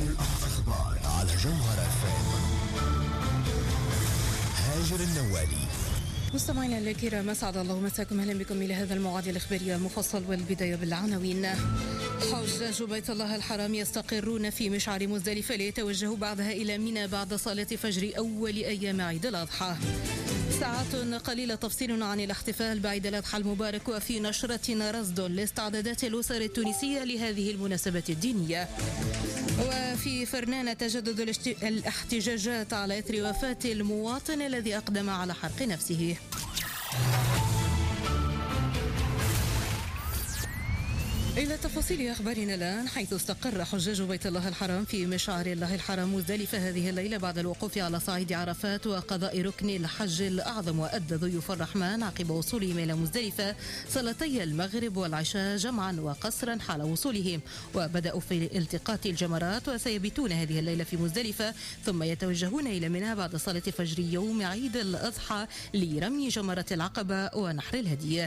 الأخبار على جوهر FM. هاجر النوالي. مستمعينا الكرام، اسعد الله مساكم، اهلا بكم الى هذا الموعد الاخباري المفصل، والبدايه بالعناوين. حجاج بيت الله الحرام يستقرون في مشعر مزدلفه ليتوجهوا بعدها الى منى بعد صلاه فجر اول ايام عيد الاضحى. ساعات قليلة تفصيل عن الاحتفال بعيد الأضحى المبارك، وفي نشرتنا رصد لاستعدادات الأسر التونسية لهذه المناسبة الدينية. وفي فرنان تجدد الاحتجاجات على إثر وفاة المواطن الذي أقدم على حرق نفسه. إلى تفاصيل أخبارنا الآن، حيث استقر حجاج بيت الله الحرام في مشعر الله الحرام مزدلفة هذه الليلة بعد الوقوف على صعيد عرفات وقضاء ركن الحج الأعظم. وأدى ضيوف الرحمن عقب وصولهم إلى مزدلفة صلاتي المغرب والعشاء جمعا وقصرا حال وصولهم، وبدأوا في التقاط الجمرات، وسيبيتون هذه الليلة في مزدلفة ثم يتوجهون إلى منى بعد صلاة فجر يوم عيد الأضحى لرمي جمرة العقبة ونحر الهدي.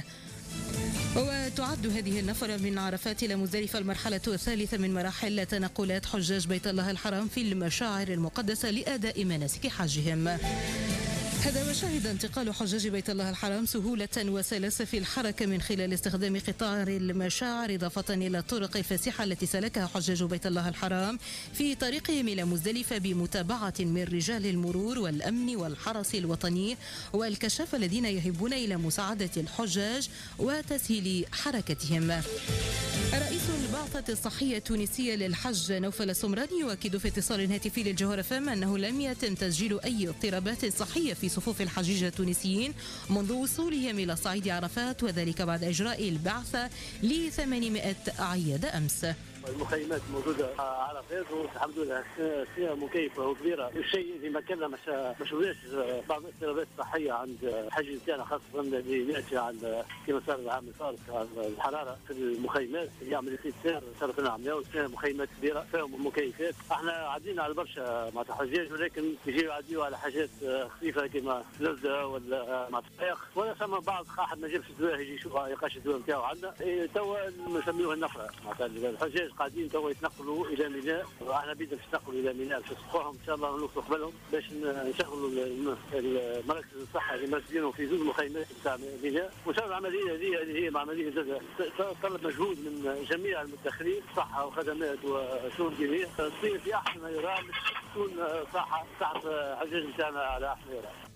وتعد هذه النفرة من عرفات إلى مزدلفة المرحلة الثالثة من مراحل تنقلات حجاج بيت الله الحرام في المشاعر المقدسة لأداء مناسك حجهم. هذا وشهد انتقال حجاج بيت الله الحرام سهولة وسلاسة في الحركة من خلال استخدام قطار المشاعر، إضافة إلى الطرق الفاسحة التي سلكها حجاج بيت الله الحرام في طريقهم إلى مزدلفة بمتابعة من رجال المرور والأمن والحرس الوطني والكشافة الذين يهبون إلى مساعدة الحجاج وتسهيل حركتهم. رئيس البعثة الصحية التونسية للحج نوفل السمراني يؤكد في اتصال هاتفي للجوهر FM أنه لم يتم تسجيل أي اضطرابات صحية في صفوف الحجيج التونسيين منذ وصولهم إلى صعيد عرفات، وذلك بعد إجراء البعثة ل800 أعياد أمس. المخيمات موجودة على عرفات والحمد لله فيها مكيفة وكبيرة. الشيء اللي ما كنا مش بعض الاضطرابات الصحية عند الحج نتاعنا، خاصة اللي يأتي عند كما صار العام الفارق عن الحرارة في المخيمات، يعمل في السير صار لنا عملية وفيها مخيمات كبيرة فيهم مكيفات. احنا عدينا على برشا مع الحجاج، ولكن يجيو يعديوا على حاجات خفيفة كما لزة ولا مع طريق، ولا ثم بعض واحد ما جابش الدواء يجي يشوف يقاش الدواء نتاعو عندنا. توا نسميوها النفرة، معناتها الحجاج قاعدين توا يتنقلوا الى ميناء، واحنا بدنا نتنقلوا الى ميناء في الصباح ان شاء الله نوصلوا قبلهم باش نشغلوا المراكز الصحه اللي مركزينهم في زوج مخيمات نتاع ميناء. وان شاء الله العمليه هذه هي عمليه طلب مجهود من جميع المتدخلين، صحه وخدمات وشؤون دينيه، تصير في احسن ما يرام تكون صحه حجاج نتاعنا على احسن ما يرام.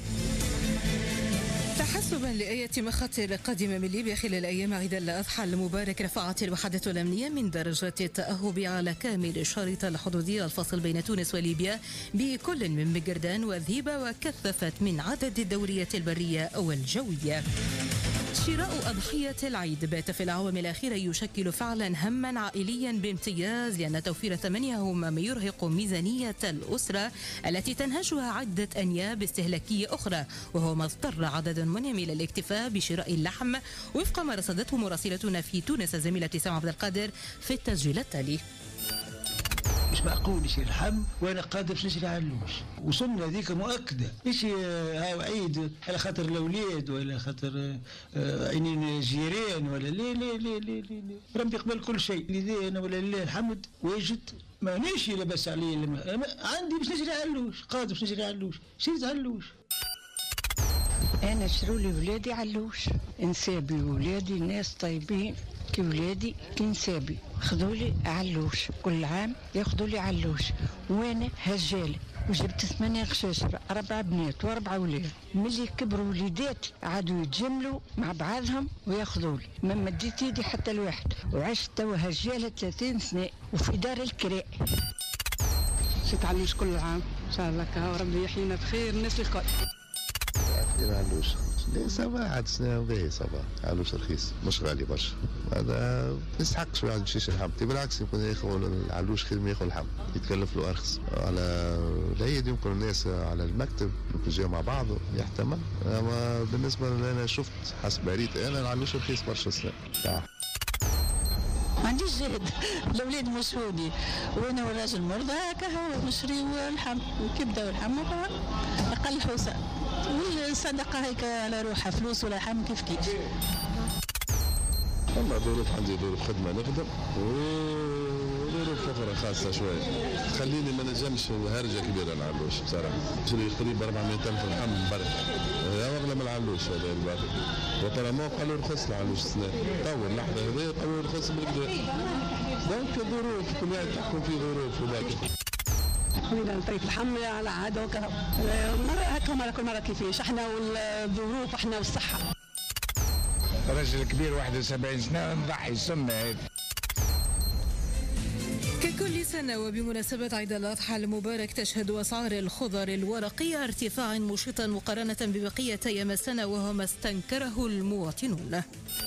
تحسبا لأية مخاطر قادمة من ليبيا خلال أيام عيد الأضحى المبارك، رفعت الوحدة الأمنية من درجات التأهب على كامل الشريط الحدودي الفاصل بين تونس وليبيا بكل من بقردان وذيبة، وكثفت من عدد الدورية البرية والجوية. شراء أضحية العيد بات في الأعوام الأخيرة يشكل فعلا هما عائليا بامتياز، لأن توفير ثمنها هو ما يرهق ميزانية الأسرة التي تنهشها عدة أنياب استهلاكية أخرى، وهو ما اضطر عدد منهم إلى الاكتفاء بشراء اللحم، وفق ما رصدته مراسلتنا في تونس الزميلة سام عبد القادر في التسجيل التالي. مش معقول يصير لحم وانا قادر باش نشري علوش، وصلنا هذيك مؤكده مش هاو عيد على خاطر الاولاد ولا خاطر عينين جيران ولا لا ربي يقبل كل شيء. لذا انا ولا لله الحمد واجد مانيش لاباس عليه، عندي باش نشري علوش، قادر باش نشري علوش، شريت علوش. انا شروا لي ولادي علوش، انسابي ولادي ناس طيبين كي ولادي كي نسابي، خذوا لي علوش كل عام ياخذوا لي علوش، وانا هجالة وجبت 8 غشاشرة 4 بنات و4 اولاد. ملي كبروا وليداتي عادوا يتجملوا مع بعضهم وياخذوا لي، ما مديت يدي حتى الواحد، وعشت توا هجالة 30 سنة وفي دار الكراء. شت علوش كل عام ان شاء الله، كهو ربي يحيينا بخير الناس الكل. علوش لا صباح عاد سنة باهي، صباح علوش رخيص مش غالي برشا، هذا يستحق شوية عند شيش اللحم. بالعكس يمكن ياخذ العلوش خير ما ياخذ اللحم، يتكلف له أرخص. على العيد يمكن الناس على المكتب يمكن جاوا مع بعض يحتمل، أما بالنسبة لي أنا شفت حسب عريت أنا العلوش رخيص برشا السنة. ما عنديش زاد، الأولاد مشهودي وأنا والراجل مرضى، كهو نشريو اللحم والكبدة والحم أقل حوسة، والصدقة هيك على روحها فلوس ولا حم كيف كيف. أما ظروف عندي ظروف خدمة نخدم وظروف أخرى خاصة شوية خليني ما نجمش هرجة كبيرة العلوش بصراحة. شري قريب 400,000 الحم برك أغلى من العلوش هذا الباقي. وطالما قالوا رخص العلوش السنة طول لحظة هذا قالوا رخص بالكدا. دونك ظروف كل واحد تحكم في ظروف وباقي. خلينا نطيب الحمل على عادة وكذا. مرة هكا مرة كل مرة كيفاش احنا والظروف احنا والصحة. رجل كبير 71 سنة نضحي السنة هذه. ككل سنة وبمناسبة عيد الأضحى المبارك تشهد أسعار الخضر الورقية ارتفاعا مشيطا مقارنة ببقية أيام السنة وهو ما استنكره المواطنون.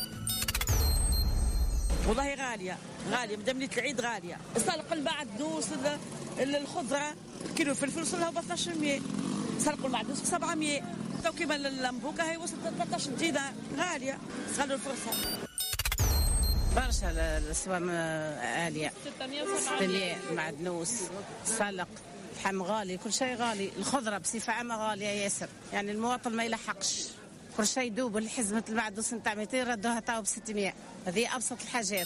والله غالية بدمنة العيد غالية. سلق المعدنوس الخضرة كيلو فلفل وصلها ب 1200. سلق المعدنوس ب 700. تو كيما اللمبوكة هي وصلت 13 جديدة غالية. خلوا الفرصة. برشا الأسواق عالية 600 المعدنوس السلق الحم غالي كل شيء غالي. الخضرة بصفة عامة غالية ياسر يعني المواطن ما يلحقش كل شيء دوب. الحزمة المعدنوس نتاع 200 ردوها تاو ب 600. هذه أبسط الحاجات.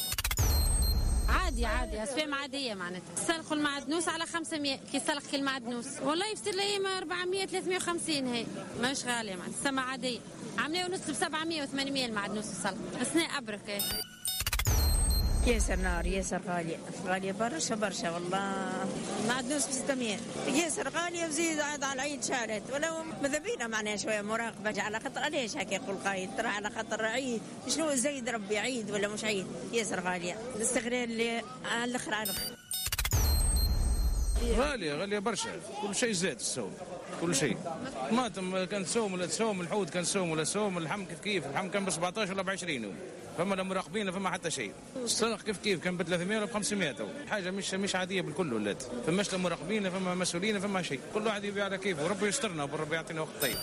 عادي أسواق عادية معناتها. سلق المعدنوس على 500 كي سلق المعدنوس والله يفسر لي 400 350 هي مش غالية معناتها سما عادية. عاملة ونص ب 700 و800 المعدنوس السلق أثناء أبرك. ياسر نار ياسر غالية برشا والله. معدنوس ب 600 ياسر غالية وزيد على العيد شارت ولو ماذا بينا معناها شوية مراقبة على خاطر علاش هكا يقول قايد ترى على خاطر عيد شنو زايد ربي عيد ولا مش عيد. ياسر غالية الاستغلال اللي على الآخر غالية برشا كل شيء زاد السوم كل شيء. طماطم كان سوم ولا تسوم الحوت كان سوم ولا سوم اللحم كيف اللحم كان ب 17 ولا ب 20 فما لا مراقبين فما حتى شيء. السلق كيف كان ب 300 ولا ب 500 حاجة مش عادية بالكل ولات. فماش لا مراقبين فما مسؤولين فما شيء كل واحد يبيع على كيفه وربي يسترنا وربي يعطينا وقت طيب.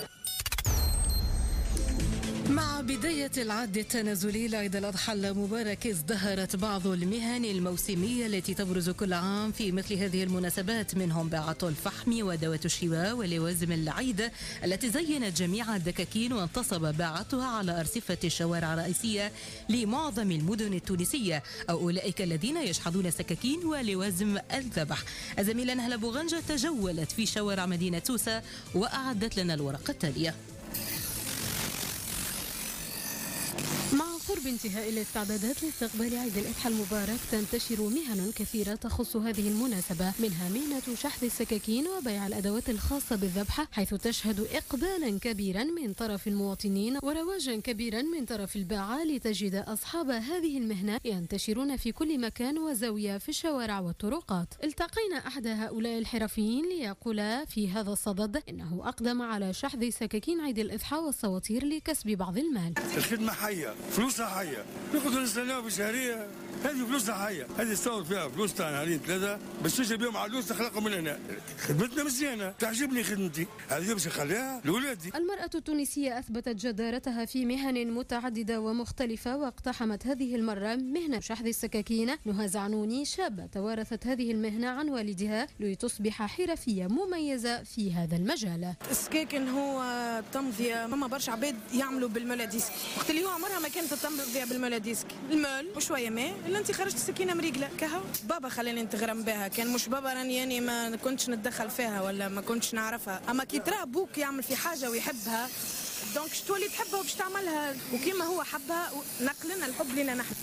مع بداية العد التنازلي لعيد الأضحى المبارك ازدهرت بعض المهن الموسمية التي تبرز كل عام في مثل هذه المناسبات منهم باعة الفحم ودوات الشواء ولوازم العيد التي زينت جميع الدكاكين وانتصب باعتها على أرصفة الشوارع الرئيسية لمعظم المدن التونسية أو أولئك الذين يشحذون سكاكين ولوازم الذبح. الزميلة نهلة بوغنجة تجولت في شوارع مدينة سوسة وأعدت لنا الورقة التالية. مع قرب انتهاء الاستعدادات لاستقبال عيد الأضحى المبارك تنتشر مهن كثيرة تخص هذه المناسبة منها مهنة شحذ السكاكين وبيع الأدوات الخاصة بالذبح حيث تشهد إقبالا كبيرا من طرف المواطنين ورواجا كبيرا من طرف الباعة لتجد أصحاب هذه المهنة ينتشرون في كل مكان وزاوية في الشوارع والطرقات. التقينا أحد هؤلاء الحرفيين ليقول في هذا الصدد إنه أقدم على شحذ سكاكين عيد الأضحى والصواتير لكسب بعض المال. الخدمة حية فلوسها حية ناخذ نستناها بشهرية هذه فلوسها حية هذه تصور فيها فلوس تاع نهارين ثلاثة باش تشري بهم عدوس تخلقهم من هنا. خدمتنا مزيانة تعجبني خدمتي هذه باش نخليها لولادي. المرأة التونسية أثبتت جدارتها في مهن متعددة ومختلفة واقتحمت هذه المرة مهنة شحذ السكاكين. نهى زعنوني شابة توارثت هذه المهنة عن والدها لتصبح حرفية مميزة في هذا المجال. السكاكين هو تمضية ماما برشا عباد يعملوا بالمولاديسك وقت اللي هو عمرها ما كانت تمضي بالمولاديسك المال وشوية ماء اللي انت خرجت سكينة مريقلة كهو. بابا خلاني نتغرم بها كان مش بابا راني يعني ما كنتش نتدخل فيها ولا ما كنتش نعرفها اما كي ترى ابوك يعمل في حاجة ويحبها دونك تولي تحبها وباش تعملها وكيما هو حبها نقلنا الحب لنا نحن.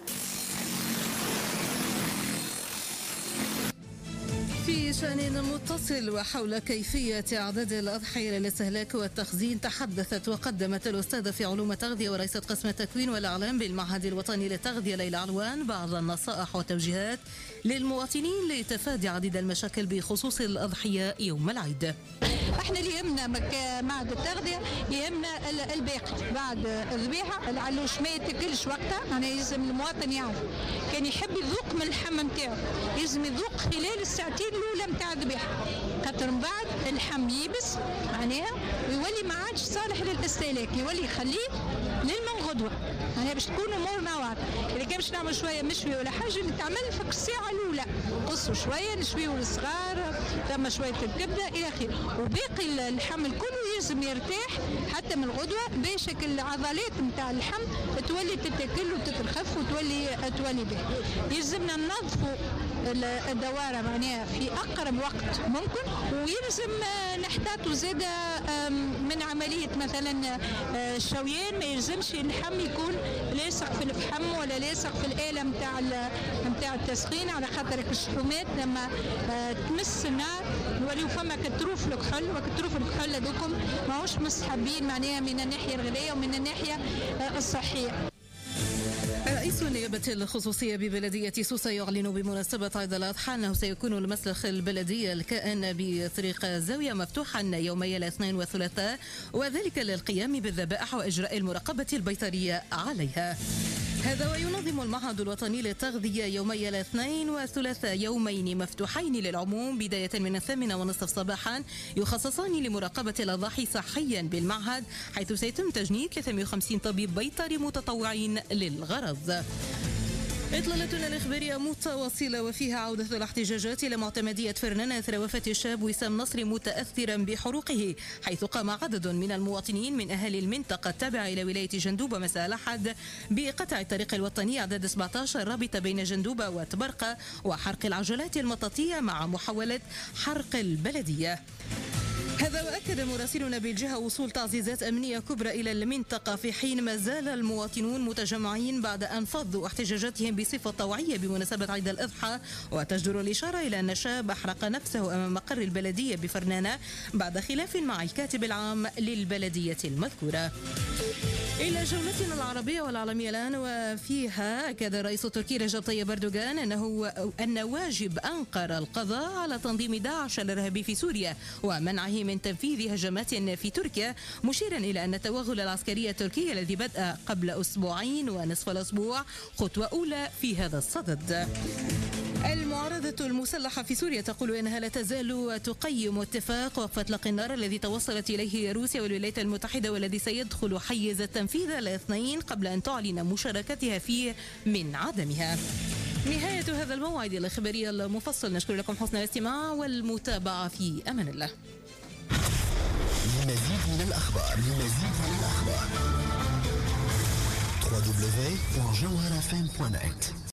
في شأن متصل وحول كيفية إعداد الأضحية للاستهلاك والتخزين تحدثت وقدمت الأستاذة في علوم التغذية ورئيسة قسم التكوين والإعلام بالمعهد الوطني للتغذية ليلى علوان بعض النصائح والتوجيهات للمواطنين لتفادي عديد المشاكل بخصوص الأضحية يوم العيد. احنا اللي يهمنا معهد التغذية يهمنا الباقي بعد الذبيحة العلوش ما يتكلش وقتها يعني يلزم المواطن يعرف كان يحب يذوق من اللحم نتاعو يلزم يذوق خلال الساعتين الأولى نتاع الذبيحة خاطر من بعد اللحم يبس معناها ويولي ما عادش صالح للاستهلاك يولي يخليه للمن غدوة يعني باش تكون أمورنا واضحة. إذا كان باش نعمل شوية مشوي ولا حاجة اللي تعمل فك الساعة الأولى نقصوا شوية نشويوا الصغار ثم شوية الكبدة إلى آخره وباقي اللحم الكل يلزم يرتاح حتى من الغدوة باش العضلات نتاع اللحم تولي تتاكل وتترخف وتولي به. يلزمنا ننظفوا الدوارة معناها في أقرب وقت ممكن، ويلزم نحتاطوا زادة من عملية مثلا الشويان، ما يلزمش اللحم يكون لاصق في الفحم ولا لاصق في الآلة متاع التسخين، على خاطر الشحومات لما تمس النار يوليو فما كتروف الكحول، وكتروف الكحول هذوكم ماهوش مستحبين معناها من الناحية الغذائية ومن الناحية الصحية. رئيس النيابة الخصوصية ببلدية سوسة يعلن بمناسبة عيد الأضحى أنه سيكون المسلخ البلدي الكائن بطريق الزاوية مفتوحا يومي الاثنين والثلاثاء، وذلك للقيام بالذبائح وإجراء المراقبة البيطرية عليها. هذا وينظم المعهد الوطني للتغذية يومي الاثنين والثلاثاء يومين مفتوحين للعموم بداية من 8:30 صباحا، يخصصان لمراقبة الأضاحي صحيا بالمعهد، حيث سيتم تجنيد 350 طبيب بيطري متطوعين للغرض. إطلالتنا الإخبارية متواصلة وفيها عودة الاحتجاجات إلى معتمدية فرنان أثر وفاة الشاب وسام نصر متأثرا بحروقه، حيث قام عدد من المواطنين من أهالي المنطقة التابعة إلى ولاية جندوبة مساء الأحد بقطع الطريق الوطني أعداد 17 رابطة بين جندوبة وتبرقة وحرق العجلات المطاطية مع محاولة حرق البلدية. هذا وأكد مراسلنا بالجهة وصول تعزيزات أمنية كبرى إلى المنطقة، في حين ما زال المواطنون متجمعين بعد أن فضوا احتجاجاتهم بصفة طوعية بمناسبة عيد الأضحى. وتجدر الإشارة إلى أن شاب أحرق نفسه أمام مقر البلدية بفرنانة بعد خلاف مع الكاتب العام للبلدية المذكورة. إلى جولتنا العربية والعالمية الآن، وفيها أكد الرئيس التركي رجب طيب أردوغان أن واجب أنقرة القضاء على تنظيم داعش الإرهابي في سوريا ومنعه من تنفيذ هجمات في تركيا، مشيرا إلى أن التوغل العسكري التركي الذي بدأ قبل أسبوعين ونصف الأسبوع خطوة أولى في هذا الصدد. المعارضة المسلحة في سوريا تقول إنها لا تزال تقيم اتفاق وقف إطلاق النار الذي توصلت إليه روسيا والولايات المتحدة، والذي سيدخل حيز التنفيذ الاثنين قبل أن تعلن مشاركتها فيه من عدمها. نهاية هذا الموعد الإخباري المفصل، نشكر لكم حسن الاستماع والمتابعة في أمان الله. لمزيد من الأخبار www.jawharafm.net